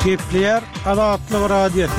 Kepler Azatlyk Radiosu.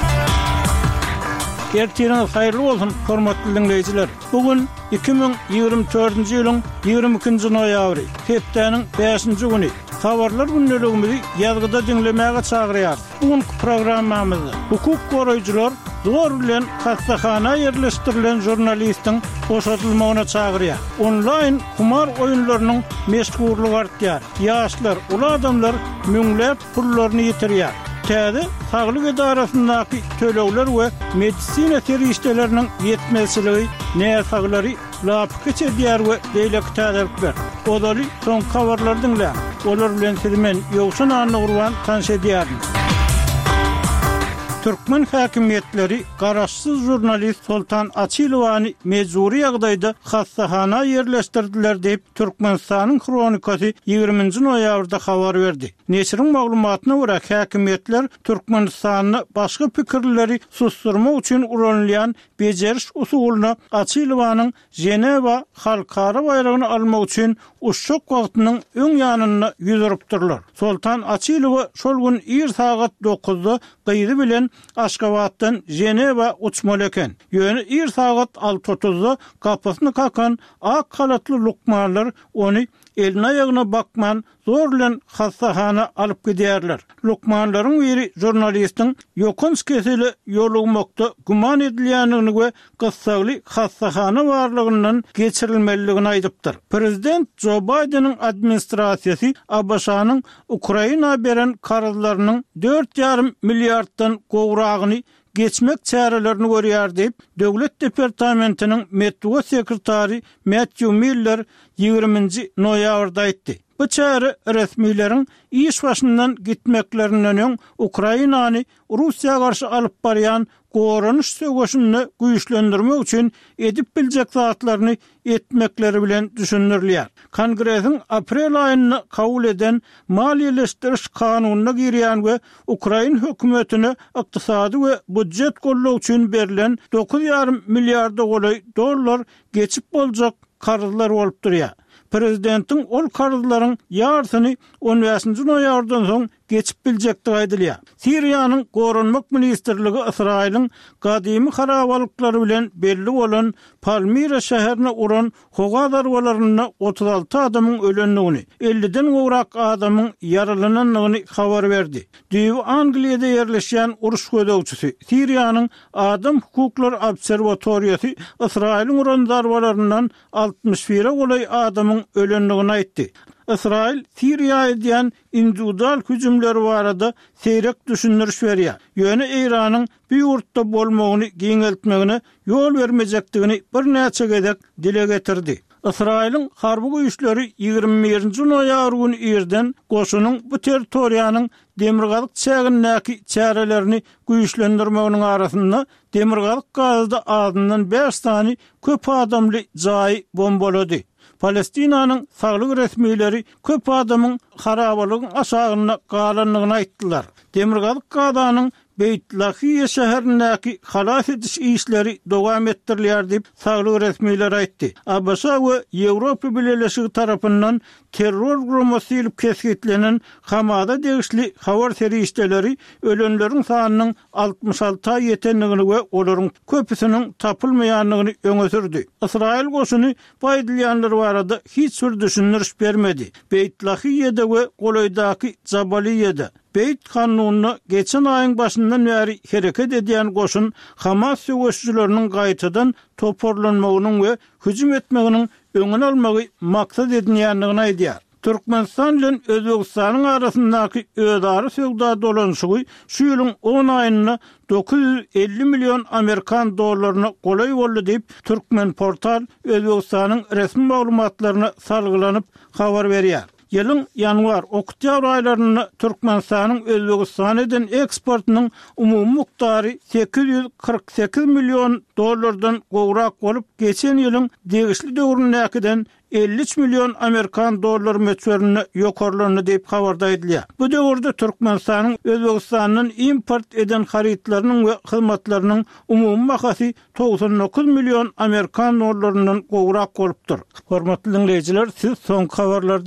Ertiriniz hayırlı olsun, hormatly dinleyijiler. Bugün 2024-nji ýylyň 22-nji noýabry, hepdeniň 5-nji güni. Habarlar günneligimizi ýazgyda dinlemäge çagyrýar. Bugünkü programmamyzda hukuk goraýjylar zor bilen hastahana ýerleşdirilen jurnalistiň boşatylmagyna çagyrýar. Online kumar oýunlarynyň meşgurlygy artýar. Ýaşlar, ula adamlar müňläp pullaryny ýitirýär. Täze saglyk edarasyndaky tölegler we medisina terişdeleriniň ýetmezçiligi näsaglary lapy geçirýär we beýleki täzelikler. Odaly soň habarlar dinlä. Olar bilen sizmen ýogşun anly gurban tanşedýärin. Türkmen häkimetleri garaşsyz jurnalist Sultan Açylowany mejburi ýagdaýda hastahana ýerleşdirdiler diýip Türkmenistanyň kronikasy 20-nji noýabrda habar berdi. Neşriň maglumatyna görä häkimetler Türkmenistanyny başga pikirleri susturmak üçin ulanýan bejeriş usulyna Açylowanyň Jeneva halkara bayragyny almak üçin uşak wagtynyň öň ýanyna ýüzüripdirler. Sultan Açylow şol gün ir saat 9-da gyýdy bilen Aşgabatdan Jeneva uçmaly eken. Ýöne ir saat 6:30-da kapysyny kakan ak halatly lukmanlar ony eline ayağına bakman zor bilen hastahana alıp giderler. Lukmanlaryň biri jurnalistin ýokynç keseli ýolugmakda guman edilýändigini we gyssagly hastahana barlygyndan geçirilmeligini aýdypdyr. Prezident Joe Biden'in administrasiýasy Abaşanyň Ukraina beren karyzlarynyň 4,5 milliarddan gowragyny geçmek çärelerini görýär diýip Döwlet Departamentiniň Metro sekretary Matthew Miller 20-nji noýabrda aýtdy. Bu çäre resmiýleriň iş başyndan gitmeklerinden öň Ukrainany Russiýa garşy alyp barýan goranyş söwüşini güýçlendirmek üçin edip biljek zatlaryny etmekleri bilen düşünülýär. Kongresiň aprel aýyny kabul eden maliýeleşdiriş kanunyna girýän we Ukraina hökümetine ykdysady we budjet gollaw üçin berilen 9,5 milliarda dollar geçip boljak karyzlar bolup durýar. Prezidentin ol karyzlaryň ýartyny 15-nji noýabrdan soň geçip biljekdigi aýdylýar. Siriýanyň Goranmak ministrligi Israýlyň gadymy harabalyklary bilen belli bolan Palmira şäherine uran hoga darwalaryna 36 adamyň ölenligini, 50-den gowrak adamyň yaralananlygyny habar berdi. Düýbi Angliýada ýerleşýän uruş gödäwçisi Siriýanyň Adam Hukuklar Obserwatoriýasy Israýlyň uran darwalaryndan 61 golay adamyň ölenligini aýtdy. Israil Siriýa diýen individual hüjümleri barada seyrek düşündiriş berýär. Ýöne Iranyň bu ýurtda bolmagyny giňeltmegine ýol bermejekdigini bir näçe gezek dile getirdi. Israýlyň harby güýçleri 21-nji noýabr güni irden goşunyň bu territoriýanyň demirgalyk çägindäki çärelerini güýçlendirmeginiň arasynda demirgalyk gazda adyndan 5 tany köp adamly jaý bombalady. Palestinanyň saglyk resmiýleri köp adamyň harabalygyň aşagyna galanlygyny aýtdylar. Demirgalyk gadanyň Beytlahiýe şäherindäki halas ediş işleri dowam etdirilýär diýip saglyk resmiýler aýtdy. Abaşa we Ýewropa Birleşigi tarapyndan terror gurulmasy ýylyp kesgitlenen Hamada degişli habar terişdeleri ölenleriň sanynyň 66-a ýetenligini we olaryň köpüsiniň tapylmaýanlygyny öňe sürdi. Israil goşuny bu aýdylýanlar barada hiç bir düşündiriş bermedi. Beytlahiýede we Golaýdaky Jabaliyede Beyt kanunyny geçen aýyň başyndan bäri hereket edýän goşun Hamas söwüşçüleriniň gaýtadan toparlanmagynyň we hüjüm etmeginiň öňüni almagy maksat edilýändigini aýdýar. Türkmenistan bilen Özbegistanyň arasyndaky ödary söwda dolanşygy şu ýylyň 10 aýyna 950 milyon Amerikan dollaryny golay boldy diýip Türkmen portal Özbegistanyň resmi maglumatlaryna salgylanyp habar berýär. Ýylyň ýanwar-oktýabr aýlaryny Türkmenistanyň Özbegistanyň eksportynyň umumy miqdary 848 milyon dollardan gowrak bolup, geçen ýylyň degişli döwründäkinden 53 milyon Amerikan dollar meçlerini yokarlarını diýip habarda edilýär. Bu döwürde Türkmenistanyň Özbegistanyň import eden haritlarynyň we hyzmatlarynyň umumy bahasy 99 milyon Amerikan dollarynyň gowrak bolupdyr. Hormatly dinleýijiler, siz soňky habarlarda